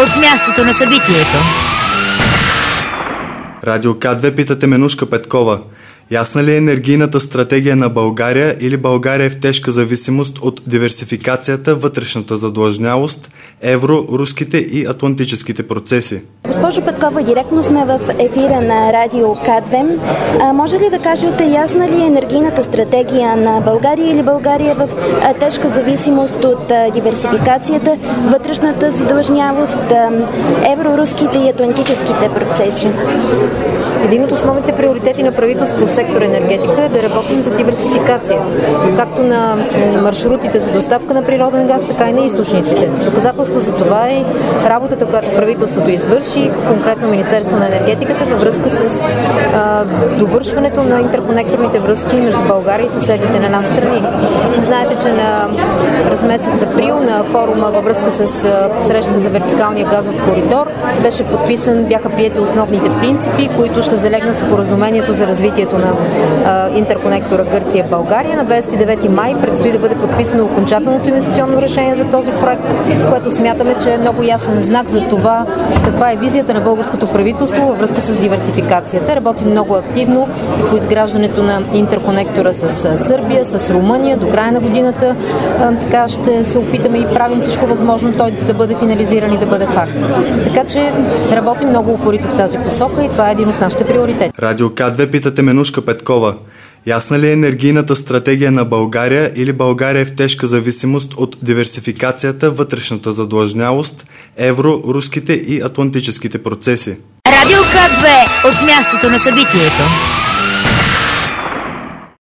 от мястото на събитието. Радио К2 пита Теменужка Петкова. Ясна ли е енергийната стратегия на България или България е в тежка зависимост от диверсификацията, вътрешната задлъжнялост, евро-руските и атлантическите процеси? Госпожо Петкова, директно сме в ефира на Радио К2. Може ли да кажете, ясна ли е енергийната стратегия на България или България е в тежка зависимост от диверсификацията, вътрешната задлъжнялост, евро-руските и атлантическите процеси? Един от основните приоритети на правителството в сектор енергетика е да работим за диверсификация, както на маршрутите за доставка на природен газ, така и на източниците. Доказателство за това е работата, която правителството извърши, конкретно Министерство на енергетиката, във връзка с довършването на интерконекторните връзки между България и съседните на нас страни. Знаете, че през месец април на форума във връзка с среща за вертикалния газов коридор бяха приети основните принципи, които ще залегнат споразумението за развитието на интерконектора Гърция-България. На 29 май предстои да бъде подписано окончателното инвестиционно решение за този проект, което смятаме, че е много ясен знак за това каква е визията на българското правителство във връзка с диверсификацията. Работим много активно по изграждането на интерконектора с Сърбия, с Румъния до края на годината. Така ще се опитаме и правим всичко възможно той да бъде финализиран и да бъде факт. Така че работим много упорито в тази посока и това е един от нашите приоритети. Радио К2 пита Теменужка Петкова. Ясна ли е енергийната стратегия на България или България е в тежка зависимост от диверсификацията, вътрешната задлъжнялост, евро-руските и атлантическите процеси? Радио К2 от мястото на събитието.